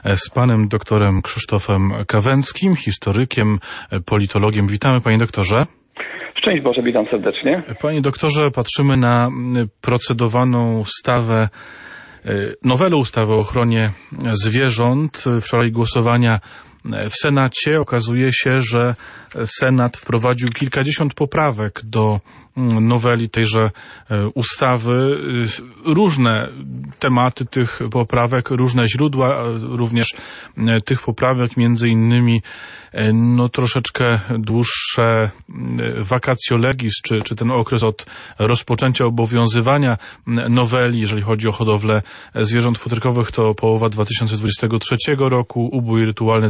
z panem doktorem Krzysztofem Kawęckim, historykiem, politologiem. Witamy, panie doktorze. Szczęść Boże, witam serdecznie. Panie doktorze, patrzymy na procedowaną nowelę ustawy o ochronie zwierząt. Wczoraj głosowania w Senacie. Okazuje się, że Senat wprowadził kilkadziesiąt poprawek do noweli tejże ustawy. Różne tematy tych poprawek, różne źródła również tych poprawek, między innymi troszeczkę dłuższe vacatio legis, czy ten okres od rozpoczęcia obowiązywania noweli, jeżeli chodzi o hodowlę zwierząt futerkowych, to połowa 2023 roku, ubój rytualny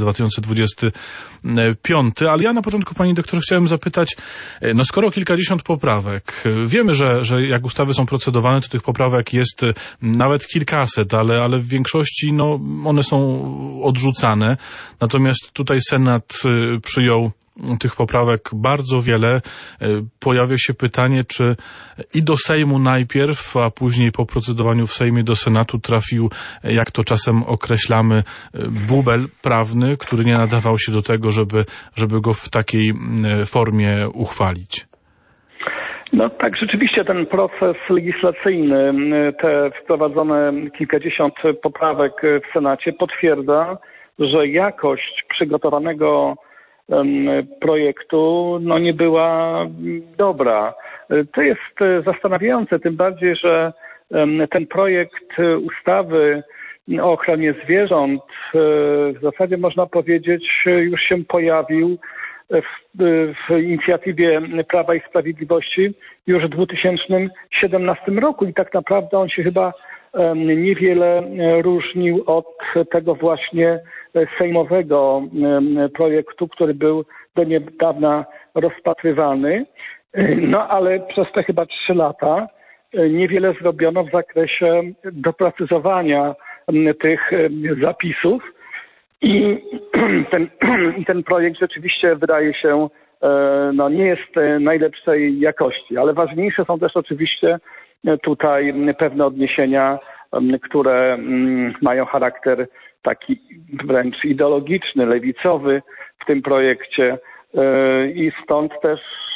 2025. Ale ja na początku, panie doktorze, chciałem zapytać, skoro kilkadziesiąt poprawek, wiemy, że jak ustawy są procedowane, to tych poprawek jest nawet kilkaset, ale w większości one są odrzucane. Natomiast tutaj Senat przyjął tych poprawek bardzo wiele. Pojawia się pytanie, czy i do Sejmu najpierw, a później po procedowaniu w Sejmie do Senatu trafił, jak to czasem określamy, bubel prawny, który nie nadawał się do tego, żeby go w takiej formie uchwalić. Tak, rzeczywiście ten proces legislacyjny, te wprowadzone kilkadziesiąt poprawek w Senacie potwierdza, że jakość przygotowanego projektu nie była dobra. To jest zastanawiające, tym bardziej, że ten projekt ustawy o ochronie zwierząt w zasadzie można powiedzieć już się pojawił w inicjatywie Prawa i Sprawiedliwości już w 2017 roku i tak naprawdę on się chyba niewiele różnił od tego właśnie sejmowego projektu, który był do niedawna rozpatrywany. Ale przez te chyba 3 lata niewiele zrobiono w zakresie doprecyzowania tych zapisów. I ten projekt rzeczywiście wydaje się, nie jest najlepszej jakości, ale ważniejsze są też oczywiście tutaj pewne odniesienia, które mają charakter taki wręcz ideologiczny, lewicowy w tym projekcie i stąd też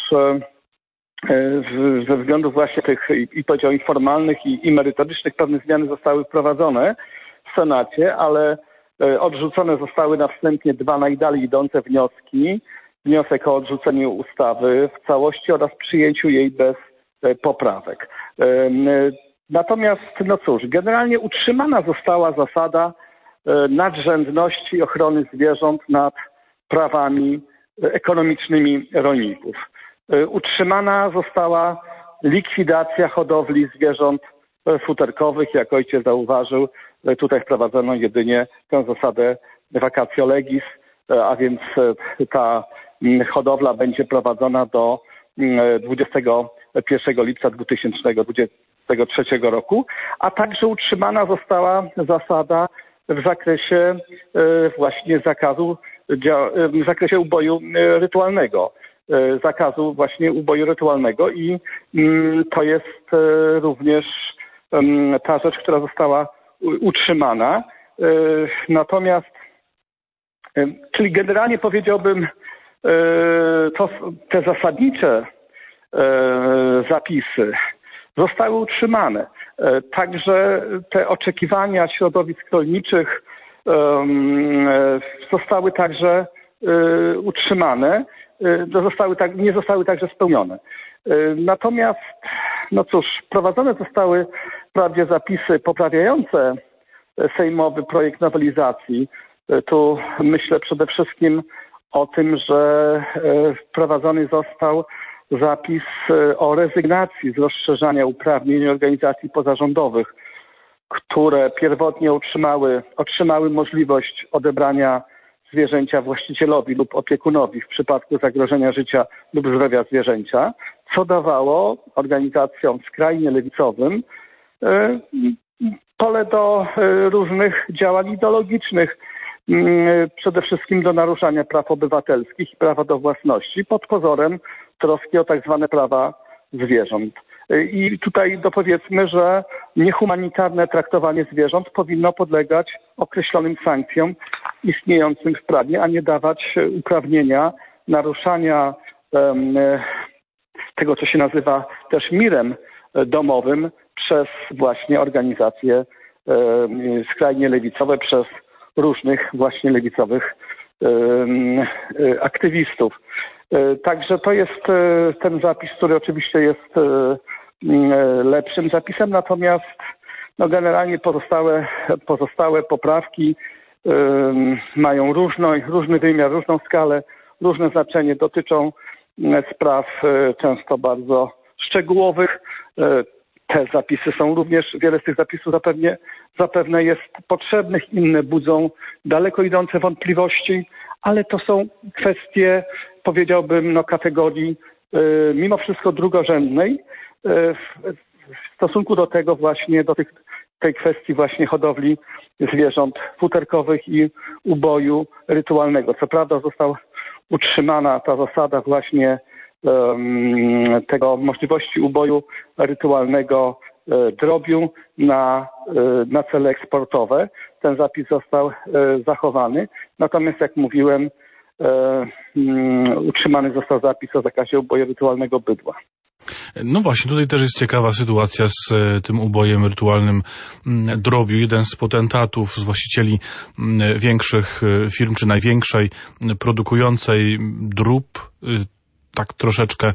ze względów właśnie tych, powiedziałbym, formalnych i merytorycznych pewne zmiany zostały wprowadzone w Senacie, ale odrzucone zostały na wstępie 2 najdalej idące wnioski. Wniosek o odrzuceniu ustawy w całości oraz przyjęciu jej bez poprawek. Natomiast, generalnie utrzymana została zasada nadrzędności ochrony zwierząt nad prawami ekonomicznymi rolników. Utrzymana została likwidacja hodowli zwierząt futerkowych. Jak ojciec zauważył, tutaj wprowadzono jedynie tę zasadę vacatio legis, a więc ta hodowla będzie prowadzona do 21 lipca 2023 roku, a także utrzymana została zasada w zakresie właśnie zakazu, w zakresie uboju rytualnego. Zakazu właśnie uboju rytualnego i to jest również ta rzecz, która została utrzymana. Natomiast, czyli generalnie powiedziałbym, te zasadnicze zapisy zostały utrzymane. Także te oczekiwania środowisk rolniczych zostały także utrzymane, nie zostały także spełnione. Natomiast, wprowadzone zostały wprawdzie zapisy poprawiające sejmowy projekt nowelizacji. Tu myślę przede wszystkim o tym, że wprowadzony został zapis o rezygnacji z rozszerzania uprawnień organizacji pozarządowych, które pierwotnie otrzymały możliwość odebrania zwierzęcia właścicielowi lub opiekunowi w przypadku zagrożenia życia lub zdrowia zwierzęcia, co dawało organizacjom skrajnie lewicowym pole do różnych działań ideologicznych, przede wszystkim do naruszania praw obywatelskich i prawa do własności pod pozorem troski o tak zwane prawa zwierząt. I tutaj dopowiedzmy, że niehumanitarne traktowanie zwierząt powinno podlegać określonym sankcjom istniejącym w prawie, a nie dawać uprawnienia naruszania tego, co się nazywa też mirem domowym przez właśnie organizacje skrajnie lewicowe, przez różnych właśnie lewicowych aktywistów. Także to jest ten zapis, który oczywiście jest lepszym zapisem, natomiast no generalnie pozostałe poprawki mają różny wymiar, różną skalę, różne znaczenie, dotyczą spraw często bardzo szczegółowych. Te zapisy są również, wiele z tych zapisów zapewne jest potrzebnych, inne budzą daleko idące wątpliwości, ale to są kwestie, powiedziałbym, kategorii mimo wszystko drugorzędnej w stosunku do tego właśnie, tej kwestii właśnie hodowli zwierząt futerkowych i uboju rytualnego. Co prawda została utrzymana ta zasada właśnie tego możliwości uboju rytualnego drobiu na cele eksportowe. Ten zapis został zachowany. Natomiast jak mówiłem, utrzymany został zapis o zakazie uboju rytualnego bydła. No właśnie, tutaj też jest ciekawa sytuacja z tym ubojem rytualnym drobiu. Jeden z potentatów, z właścicieli większych firm, czy największej produkującej drób, tak troszeczkę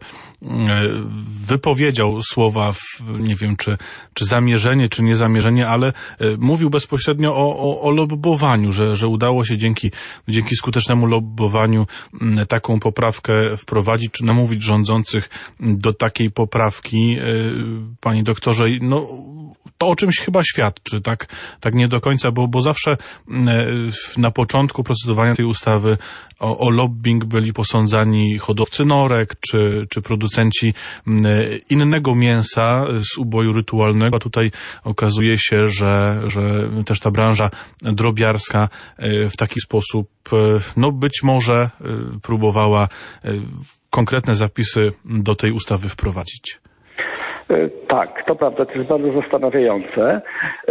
wypowiedział słowa, nie wiem czy zamierzenie, czy niezamierzenie, ale mówił bezpośrednio o lobbowaniu, że udało się dzięki skutecznemu lobbowaniu taką poprawkę wprowadzić, czy namówić rządzących do takiej poprawki. Panie doktorze, no to o czymś chyba świadczy, tak nie do końca, bo zawsze na początku procedowania tej ustawy o lobbying byli posądzani hodowcy norek, czy producenci innego mięsa z uboju rytualnego, a tutaj okazuje się, że też ta branża drobiarska w taki sposób, no być może próbowała konkretne zapisy do tej ustawy wprowadzić. Tak, to prawda, to jest bardzo zastanawiające.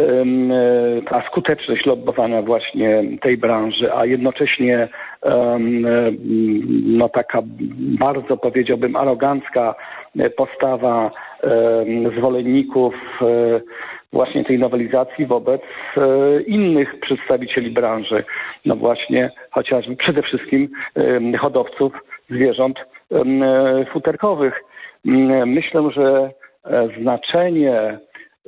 Ta skuteczność lobbowania właśnie tej branży, a jednocześnie no taka bardzo, powiedziałbym, arogancka postawa zwolenników właśnie tej nowelizacji wobec innych przedstawicieli branży. No właśnie chociażby przede wszystkim hodowców zwierząt futerkowych. Myślę, że znaczenie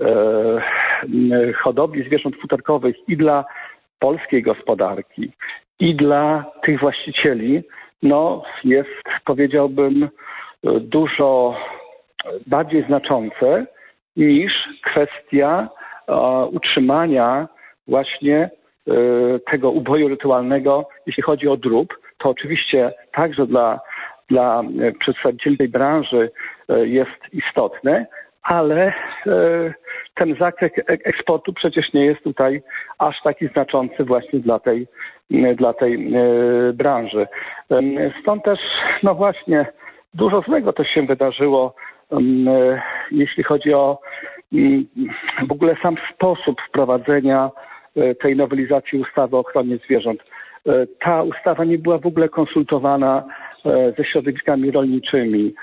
hodowli zwierząt futerkowych i dla polskiej gospodarki, i dla tych właścicieli, no jest, powiedziałbym, dużo bardziej znaczące niż kwestia utrzymania właśnie tego uboju rytualnego, jeśli chodzi o drób. To oczywiście także dla przedstawicieli tej branży jest istotne, ale ten zakres eksportu przecież nie jest tutaj aż taki znaczący właśnie dla tej branży. Stąd też, no właśnie, dużo złego też się wydarzyło, jeśli chodzi o w ogóle sam sposób wprowadzenia tej nowelizacji ustawy o ochronie zwierząt. Ta ustawa nie była w ogóle konsultowana ze środowiskami rolniczymi,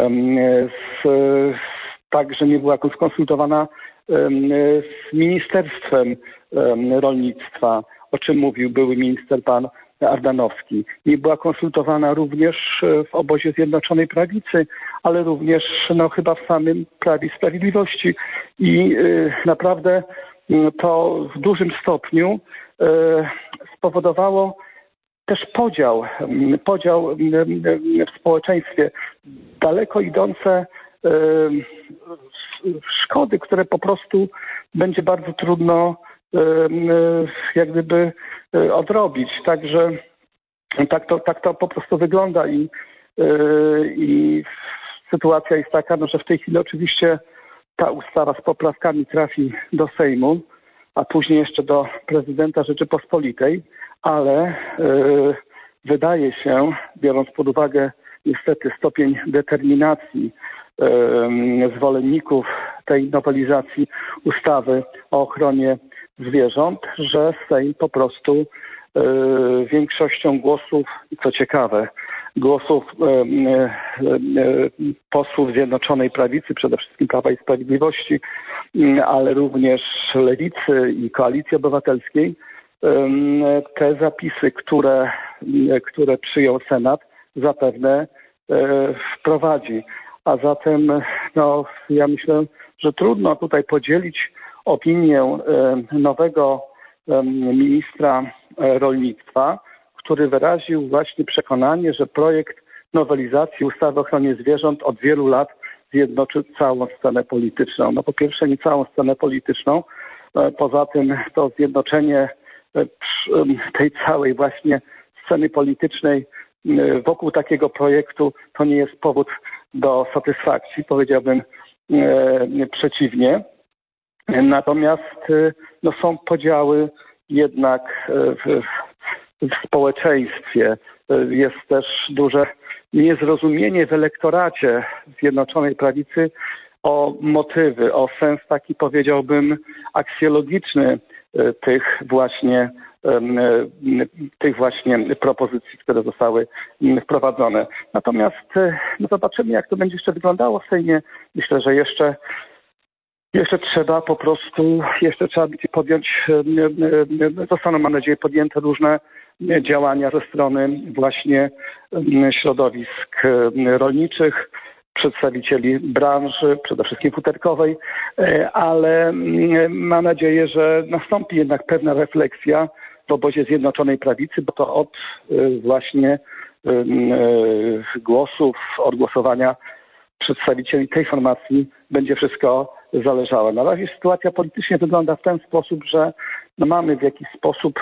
także nie była skonsultowana z Ministerstwem Rolnictwa, o czym mówił były minister pan Ardanowski. Nie była konsultowana również w obozie Zjednoczonej Prawicy, ale również no, chyba w samym Prawie i Sprawiedliwości. I naprawdę to w dużym stopniu spowodowało też podział w społeczeństwie, daleko idące szkody, które po prostu będzie bardzo trudno jak gdyby odrobić. Także tak to po prostu wygląda i sytuacja jest taka, no, że w tej chwili oczywiście ta ustawa z poprawkami trafi do Sejmu, a później jeszcze do prezydenta Rzeczypospolitej, ale wydaje się, biorąc pod uwagę niestety stopień determinacji zwolenników tej nowelizacji ustawy o ochronie zwierząt, że Sejm po prostu większością głosów, co ciekawe, głosów posłów Zjednoczonej Prawicy, przede wszystkim Prawa i Sprawiedliwości, ale również Lewicy i Koalicji Obywatelskiej, te zapisy, które przyjął Senat, zapewne wprowadzi. A zatem ja myślę, że trudno tutaj podzielić opinię nowego ministra rolnictwa, który wyraził właśnie przekonanie, że projekt nowelizacji ustawy o ochronie zwierząt od wielu lat zjednoczy całą scenę polityczną. Po pierwsze nie całą scenę polityczną, poza tym to zjednoczenie tej całej właśnie sceny politycznej wokół takiego projektu to nie jest powód do satysfakcji, powiedziałbym przeciwnie. Natomiast są podziały jednak w społeczeństwie. Jest też duże niezrozumienie w elektoracie Zjednoczonej Prawicy o motywy, o sens taki, powiedziałbym, aksjologiczny tych właśnie propozycji, które zostały wprowadzone. Natomiast zobaczymy, jak to będzie jeszcze wyglądało w Sejmie. Myślę, że jeszcze trzeba podjąć, zostaną, mam nadzieję, podjęte różne działania ze strony właśnie środowisk rolniczych, przedstawicieli branży, przede wszystkim futerkowej, ale mam nadzieję, że nastąpi jednak pewna refleksja w obozie Zjednoczonej Prawicy, bo to od właśnie od głosowania przedstawicieli tej formacji będzie wszystko zależało. Na razie sytuacja politycznie wygląda w ten sposób, że mamy w jakiś sposób,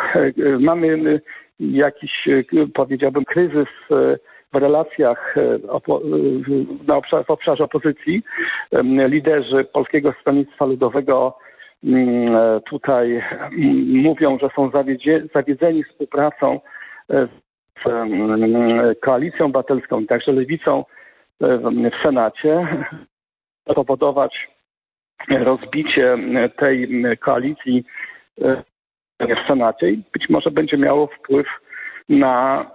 powiedziałbym, kryzys w relacjach w obszarze opozycji. Liderzy Polskiego Stronnictwa Ludowego tutaj mówią, że są zawiedzeni współpracą z Koalicją Obywatelską, także Lewicą w Senacie, spowodować rozbicie tej koalicji w Senacie i być może będzie miało wpływ na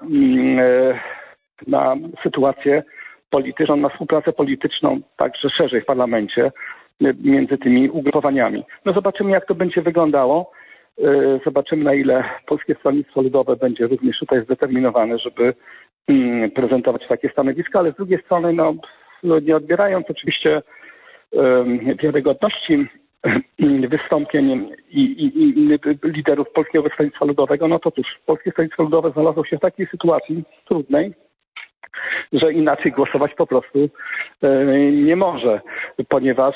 sytuację polityczną, na współpracę polityczną, także szerzej w parlamencie między tymi ugrupowaniami. Zobaczymy, jak to będzie wyglądało. Zobaczymy, na ile Polskie Stronnictwo Ludowe będzie również tutaj zdeterminowane, żeby prezentować takie stanowiska, ale z drugiej strony, nie odbierając oczywiście wiarygodności wystąpień i liderów Polskiego Stronnictwa Ludowego, to cóż, Polskie Stronnictwo Ludowe znalazło się w takiej sytuacji trudnej, że inaczej głosować po prostu nie może, ponieważ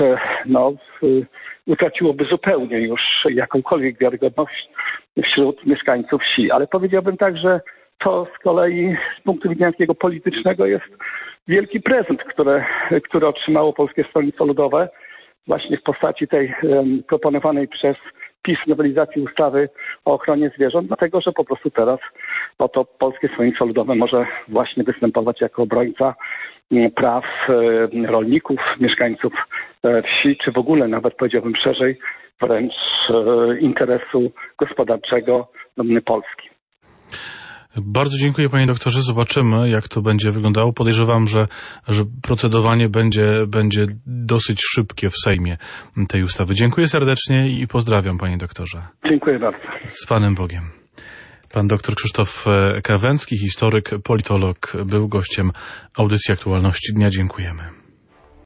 utraciłoby zupełnie już jakąkolwiek wiarygodność wśród mieszkańców wsi. Ale powiedziałbym tak, że to z kolei z punktu widzenia takiego politycznego jest wielki prezent, który otrzymało Polskie Stronnictwo Ludowe właśnie w postaci tej proponowanej przez PiS nowelizacji ustawy o ochronie zwierząt, dlatego że po prostu teraz oto Polskie Stronnictwo Ludowe może właśnie występować jako obrońca praw rolników, mieszkańców wsi, czy w ogóle nawet powiedziałbym szerzej wręcz interesu gospodarczego Polski. Bardzo dziękuję, panie doktorze. Zobaczymy, jak to będzie wyglądało. Podejrzewam, że procedowanie będzie dosyć szybkie w Sejmie tej ustawy. Dziękuję serdecznie i pozdrawiam, panie doktorze. Dziękuję bardzo. Z Panem Bogiem. Pan doktor Krzysztof Kawęcki, historyk, politolog, był gościem audycji Aktualności Dnia. Dziękujemy.